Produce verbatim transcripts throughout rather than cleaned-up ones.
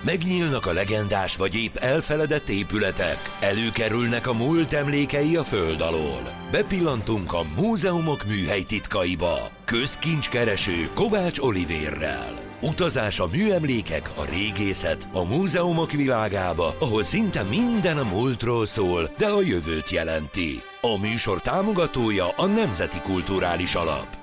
Megnyílnak a legendás vagy épp elfeledett épületek, előkerülnek a múlt emlékei a föld alól. Bepillantunk a múzeumok műhely titkaiba. Közkincskereső Kovács Olivérrel. Utazás a műemlékek, a régészet, a múzeumok világába, ahol szinte minden a múltról szól, de a jövőt jelenti. A műsor támogatója a Nemzeti Kulturális Alap.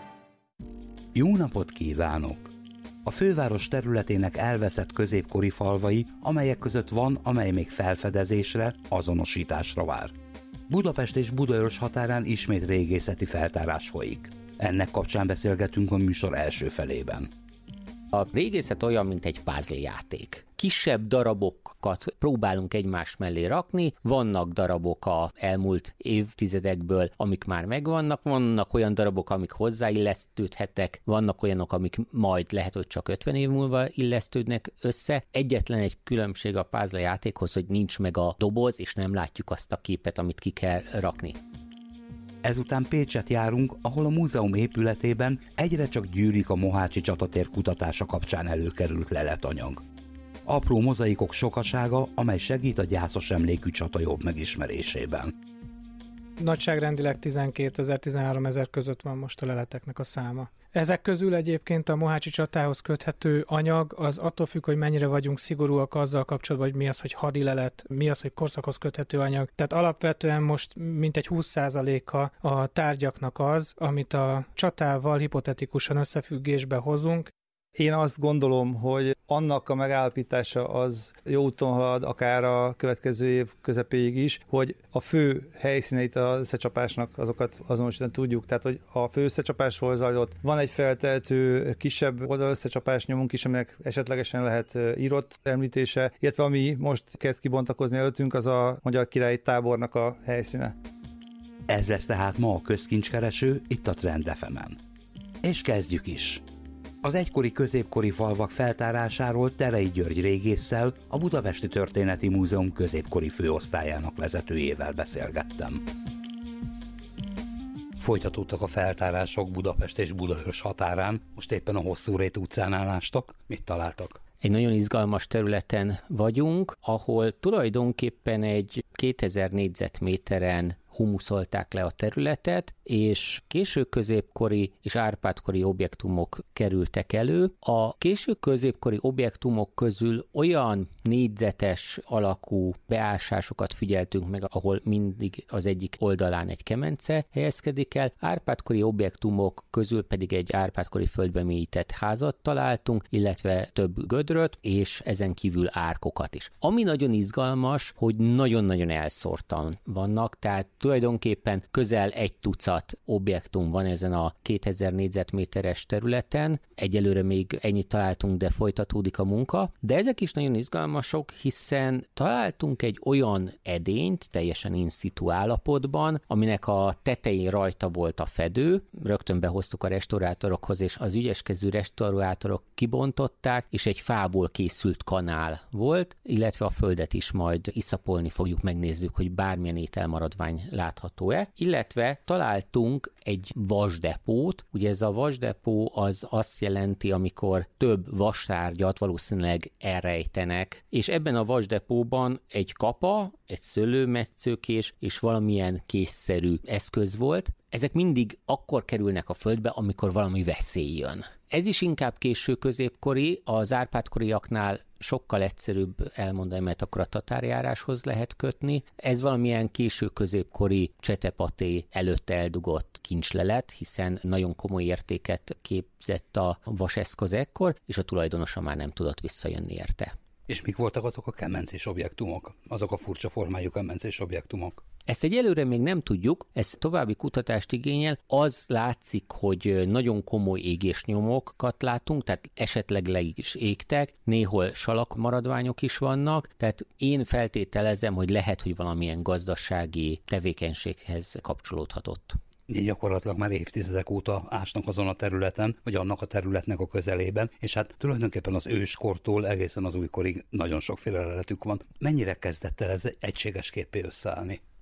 Jó napot kívánok! A főváros területének elveszett középkori falvai, amelyek között van, amely még felfedezésre, azonosításra vár. Budapest és Budaörs határán ismét régészeti feltárás folyik. Ennek kapcsán beszélgetünk a műsor első felében. A régészet olyan, mint egy puzzle játék. Kisebb darabokat próbálunk egymás mellé rakni, vannak darabok az elmúlt évtizedekből, amik már megvannak, vannak olyan darabok, amik hozzáillesztődhetnek, vannak olyanok, amik majd lehet, hogy csak ötven év múlva illesztődnek össze. Egyetlen egy különbség a puzzle játékhoz, hogy nincs meg a doboz, és nem látjuk azt a képet, amit ki kell rakni. Ezután Pécset járunk, ahol a múzeum épületében egyre csak gyűrik a mohácsi csatatér kutatása kapcsán előkerült leletanyag. Apró mozaikok sokasága, amely segít a gyászos emlékű csata jobb megismerésében. Nagyságrendileg tizenkétezer-tizenhárom ezer között van most a leleteknek a száma. Ezek közül egyébként a mohácsi csatához köthető anyag az attól függ, hogy mennyire vagyunk szigorúak azzal kapcsolatban, hogy mi az, hogy hadilelet, mi az, hogy korszakhoz köthető anyag. Tehát alapvetően most mintegy húsz százaléka a tárgyaknak az, amit a csatával hipotetikusan összefüggésbe hozunk. Én azt gondolom, hogy annak a megállapítása az jó úton halad, akár a következő év közepéig is, hogy a fő helyszíneit az összecsapásnak azokat azonosítani tudjuk. Tehát, hogy a fő összecsapásról zajlott, van egy feltehető kisebb oldal összecsapás nyomunk is, aminek esetlegesen lehet írott említése, illetve ami most kezd kibontakozni előttünk, az a Magyar Királyi Tábornak a helyszíne. Ez lesz tehát ma a közkincskereső itt a Trend ef emen. És kezdjük is! Az egykori középkori falvak feltárásáról Terei György régésszel, a Budapesti Történeti Múzeum középkori főosztályának vezetőjével beszélgettem. Folytatódtak a feltárások Budapest és Budaörs határán, most éppen a Hosszúrét utcán állástak. Mit találtak? Egy nagyon izgalmas területen vagyunk, ahol tulajdonképpen egy kétezer négyzetméteren humuszolták le a területet, és késő középkori és Árpád-kori objektumok kerültek elő. A késő középkori objektumok közül olyan négyzetes alakú beásásokat figyeltünk meg, ahol mindig az egyik oldalán egy kemence helyezkedik el, Árpád-kori objektumok közül pedig egy Árpád-kori földbe mélyített házat találtunk, illetve több gödröt, és ezen kívül árkokat is. Ami nagyon izgalmas, hogy nagyon-nagyon elszórtan vannak, tehát tulajdonképpen közel egy tucat objektum van ezen a kétezer négyzetméteres területen. Egyelőre még ennyit találtunk, de folytatódik a munka. De ezek is nagyon izgalmasok, hiszen találtunk egy olyan edényt, teljesen in situ állapotban, aminek a tetején rajta volt a fedő. Rögtön behoztuk a restaurátorokhoz, és az ügyeskező restaurátorok kibontották, és egy fából készült kanál volt, illetve a földet is majd iszapolni fogjuk, megnézzük, hogy bármilyen ételmaradvány látható-e, illetve találtunk egy vasdepót. Ugye ez a vasdepó az azt jelenti, amikor több vastárgyat valószínűleg elrejtenek, és ebben a vasdepóban egy kapa, egy szőlőmetszőkés és valamilyen készszerű eszköz volt. Ezek mindig akkor kerülnek a földbe, amikor valami veszély jön. Ez is inkább késő középkori, az Árpád-koriaknál sokkal egyszerűbb elmondani, mert akkor a tatárjáráshoz lehet kötni. Ez valamilyen késő középkori Csetepaté előtt eldugott kincslelet, hiszen nagyon komoly értéket képzett a vaseszköz ekkor, és a tulajdonosa már nem tudott visszajönni érte. És mik voltak azok a kemencés objektumok? Azok a furcsa formájú kemencés objektumok? Ezt egyelőre még nem tudjuk, ez további kutatást igényel. Az látszik, hogy nagyon komoly égésnyomokat látunk, tehát esetleg le is égtek, néhol salakmaradványok is vannak, tehát én feltételezem, hogy lehet, hogy valamilyen gazdasági tevékenységhez kapcsolódhatott. Így gyakorlatilag már évtizedek óta ásnak azon a területen, vagy annak a területnek a közelében, és hát tulajdonképpen az őskortól egészen az újkorig nagyon sokféle leletük van. Mennyire kezdett el ez egységes képpé összeállni?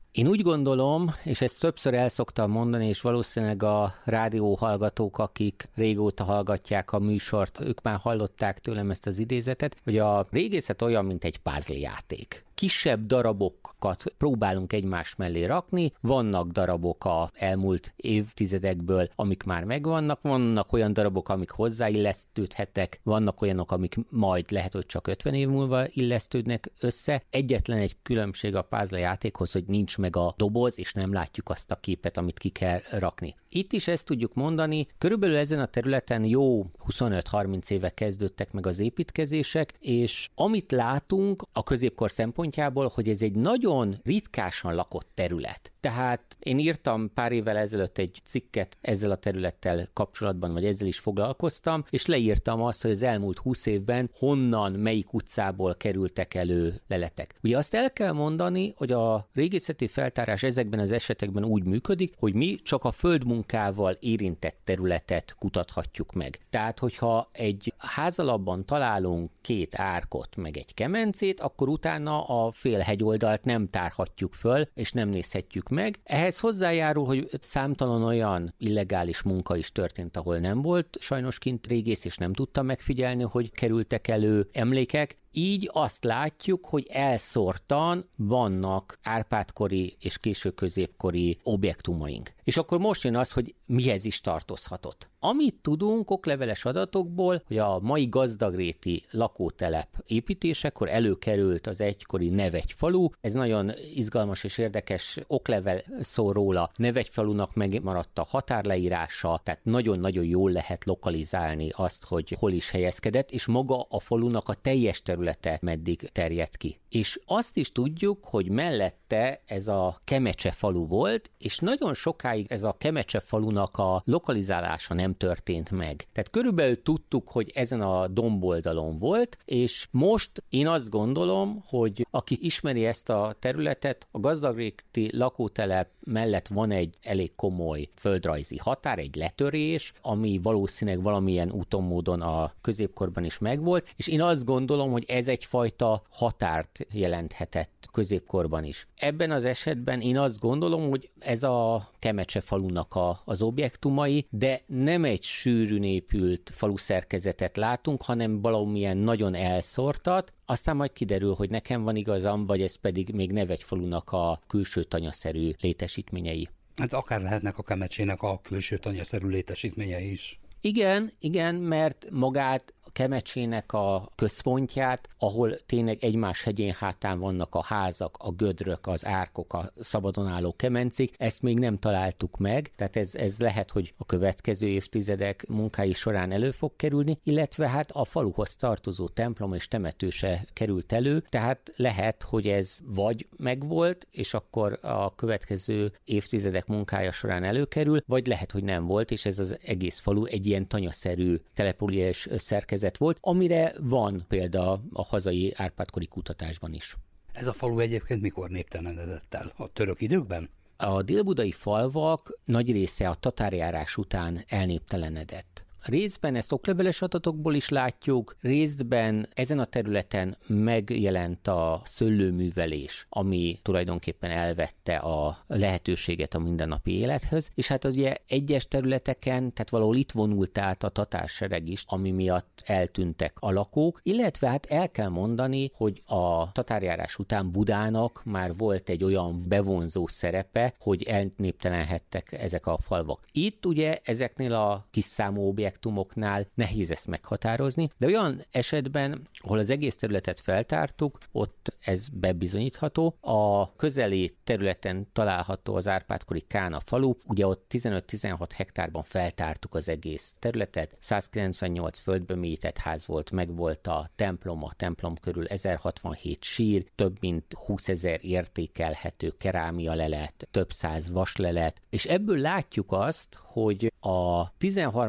Én úgy gondolom, és ezt többször el szoktam mondani, és valószínűleg a rádió hallgatók, akik régóta hallgatják a műsort, ők már hallották tőlem ezt az idézetet, hogy a régészet olyan, mint egy puzzle játék. Kisebb darabokat próbálunk egymás mellé rakni, vannak darabok az elmúlt évtizedekből, amik már megvannak, vannak olyan darabok, amik hozzáillesztődhetnek, vannak olyanok, amik majd lehet, hogy csak ötven év múlva illesztődnek össze. Egyetlen egy különbség a puzzle játékhoz, hogy nincs meg a doboz, és nem látjuk azt a képet, amit ki kell rakni. Itt is ezt tudjuk mondani, körülbelül ezen a területen jó huszonöt-harminc éve kezdődtek meg az építkezések, és amit látunk a középkor szempontjából, hogy ez egy nagyon ritkásan lakott terület. Tehát én írtam pár évvel ezelőtt egy cikket ezzel a területtel kapcsolatban, vagy ezzel is foglalkoztam, és leírtam azt, hogy az elmúlt húsz évben honnan, melyik utcából kerültek elő leletek. Ugye azt el kell mondani, hogy a régészeti feltárás ezekben az esetekben úgy működik, hogy mi csak a földmunkával érintett területet kutathatjuk meg. Tehát, hogyha egy házalapban találunk két árkot, meg egy kemencét, akkor utána a fél hegyoldalt nem tárhatjuk föl, és nem nézhetjük meg. Ehhez hozzájárul, hogy számtalan olyan illegális munka is történt, ahol nem volt sajnos kint régész, és nem tudta megfigyelni, hogy kerültek elő emlékek. Így azt látjuk, hogy elszórtan vannak Árpád-kori és késő középkori objektumaink. És akkor most jön az, hogy mihez is tartozhatott. Amit tudunk okleveles adatokból, hogy a mai gazdagréti lakótelep építésekor előkerült az egykori Nevegyfalu. Ez nagyon izgalmas és érdekes oklevel szól róla. Nevegyfalunak megmaradt a határleírása, tehát nagyon-nagyon jól lehet lokalizálni azt, hogy hol is helyezkedett, és maga a falunak a teljes területe meddig terjedt ki. És azt is tudjuk, hogy mellette ez a Kemecse falu volt, és nagyon sokáig ez a Kemecse falunak a lokalizálása nem történt meg. Tehát körülbelül tudtuk, hogy ezen a domboldalon volt, és most én azt gondolom, hogy aki ismeri ezt a területet, a gazdagréti lakótelep mellett van egy elég komoly földrajzi határ, egy letörés, ami valószínűleg valamilyen úton módon a középkorban is megvolt, és én azt gondolom, hogy ez egyfajta határt jelenthetett középkorban is. Ebben az esetben én azt gondolom, hogy ez a Kemecse falunak a, az objektumai, de nem egy sűrűn épült faluszerkezetet látunk, hanem valamilyen nagyon elszórtat, aztán majd kiderül, hogy nekem van igazam, vagy ez pedig még Nevegyfalunak a külső tanyaszerű létesítményei. Hát akár lehetnek a Kemecsének a külső tanyaszerű létesítményei is. Igen, igen, mert magát a Kemecsének a központját, ahol tényleg egymás hegyén hátán vannak a házak, a gödrök, az árkok, a szabadon álló kemencék, ezt még nem találtuk meg, tehát ez, ez lehet, hogy a következő évtizedek munkái során elő fog kerülni, illetve hát a faluhoz tartozó templom és temető se került elő, tehát lehet, hogy ez vagy megvolt, és akkor a következő évtizedek munkája során előkerül, vagy lehet, hogy nem volt, és ez az egész falu egy ilyen tanyaszerű település szerkezet volt, amire van példa a hazai Árpád-kori kutatásban is. Ez a falu egyébként mikor néptelenedett el? A török időkben? A délbudai falvak nagy része a tatárjárás után elnéptelenedett. Részben ezt okleveles adatokból is látjuk, részben ezen a területen megjelent a szőlőművelés, ami tulajdonképpen elvette a lehetőséget a mindennapi élethez, és hát ugye egyes területeken, tehát valahol itt vonult át a tatársereg is, ami miatt eltűntek a lakók, illetve hát el kell mondani, hogy a tatárjárás után Budának már volt egy olyan bevonzó szerepe, hogy elnéptelenedtek ezek a falvak. Itt ugye ezeknél a kis számú objektumoknál nehéz ezt meghatározni, de olyan esetben, ahol az egész területet feltártuk, ott ez bebizonyítható. A közeli területen található az Árpád-kori Kána falu, ugye ott tizenöt-tizenhat hektárban feltártuk az egész területet, százkilencvennyolc földbe mélyített ház volt, meg volt a templom, a templom körül ezerhatvanhét sír, több mint húszezer értékelhető kerámia lelet, több száz vaslelet, és ebből látjuk azt, hogy a tizenharmadik század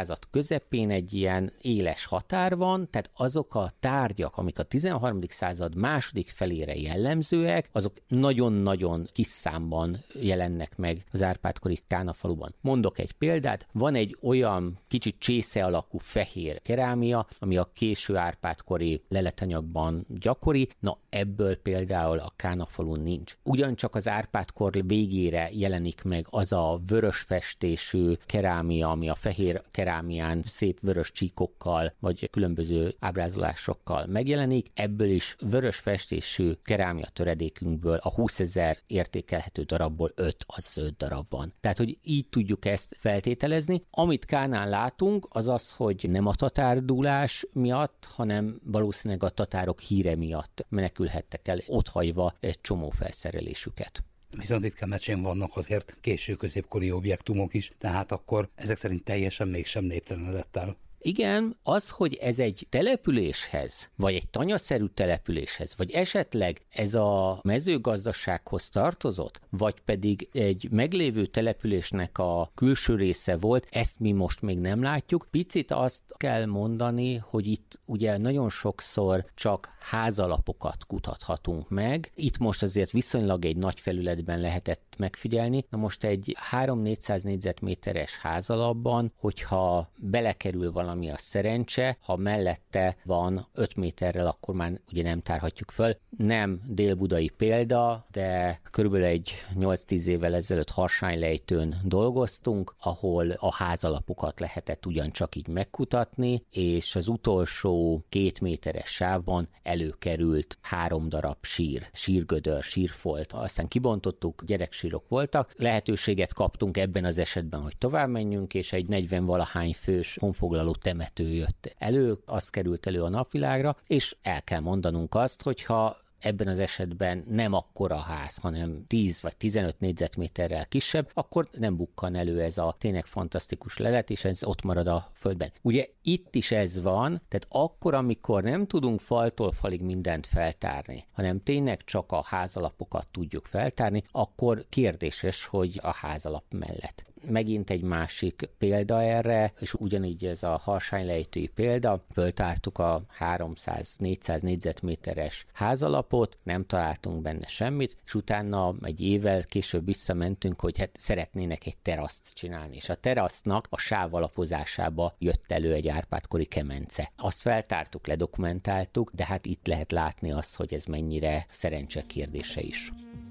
század közepén egy ilyen éles határ van, tehát azok a tárgyak, amik a tizenharmadik század második felére jellemzőek, azok nagyon-nagyon kis számban jelennek meg az Árpád-kori Kánafaluban. Mondok egy példát, van egy olyan kicsit csésze alakú fehér kerámia, ami a késő Árpád-kori leletanyagban gyakori, na ebből például a Kánafalun nincs. Ugyancsak az Árpád-kor végére jelenik meg az a vörös festésű kerámia, ami a fehér kerámián szép vörös csíkokkal, vagy különböző ábrázolásokkal megjelenik. Ebből is vörös festésű kerámia töredékünkből a húszezer értékelhető darabból öt, az öt darab van. Tehát, hogy így tudjuk ezt feltételezni. Amit Kánán látunk, az az, hogy nem a tatárdúlás miatt, hanem valószínűleg a tatárok híre miatt menekülhettek el, otthagyva egy csomó felszerelésüket. Viszont itt Kemecsén vannak azért késő középkori objektumok is, tehát akkor ezek szerint teljesen mégsem néptelenedett el. Igen, az, hogy ez egy településhez, vagy egy tanyaszerű településhez, vagy esetleg ez a mezőgazdasághoz tartozott, vagy pedig egy meglévő településnek a külső része volt, ezt mi most még nem látjuk. Picit azt kell mondani, hogy itt ugye nagyon sokszor csak házalapokat kutathatunk meg. Itt most azért viszonylag egy nagy felületben lehetett megfigyelni. Na most egy három-négyszáz négyzetméteres házalapban, hogyha belekerül valami a szerencse, ha mellette van öt méterrel, akkor már ugye nem tárhatjuk föl. Nem délbudai példa, de körülbelül egy nyolc-tíz évvel ezelőtt Harsánylejtőn dolgoztunk, ahol a házalapokat lehetett ugyancsak így megkutatni, és az utolsó két méteres sávban előkerült három darab sír, sírgödör, sírfolt. Aztán kibontottuk, gyereksírok voltak. Lehetőséget kaptunk ebben az esetben, hogy tovább menjünk, és egy negyven-valahány fős honfoglaló temető jött elő, az került elő a napvilágra, és el kell mondanunk azt, hogyha ebben az esetben nem akkora ház, hanem tíz vagy tizenöt négyzetméterrel kisebb, akkor nem bukkan elő ez a tényleg fantasztikus lelet, és ez ott marad a földben. Ugye itt is ez van, tehát akkor, amikor nem tudunk faltól falig mindent feltárni, hanem tényleg csak a házalapokat tudjuk feltárni, akkor kérdéses, hogy a házalap mellett. Megint egy másik példa erre, és ugyanígy ez a Harsánylejtői példa, föltártuk a háromszáz-négyszáz négyzetméteres házalapot, nem találtunk benne semmit, és utána egy évvel később visszamentünk, hogy hát szeretnének egy teraszt csinálni, és a terasznak a sávalapozásába jött elő egy Árpád-kori kemence. Azt feltártuk, ledokumentáltuk, de hát itt lehet látni azt, hogy ez mennyire szerencse kérdése is.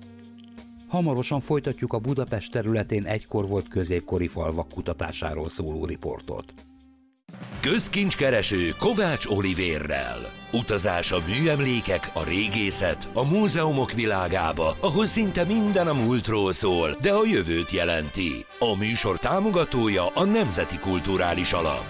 Hamarosan folytatjuk a Budapest területén egykor volt középkori falvak kutatásáról szóló riportot. Közkincskereső Kovács Olivérrel. Utazás a műemlékek, a régészet, a múzeumok világába, ahol szinte minden a múltról szól, de a jövőt jelenti. A műsor támogatója a Nemzeti Kulturális Alap.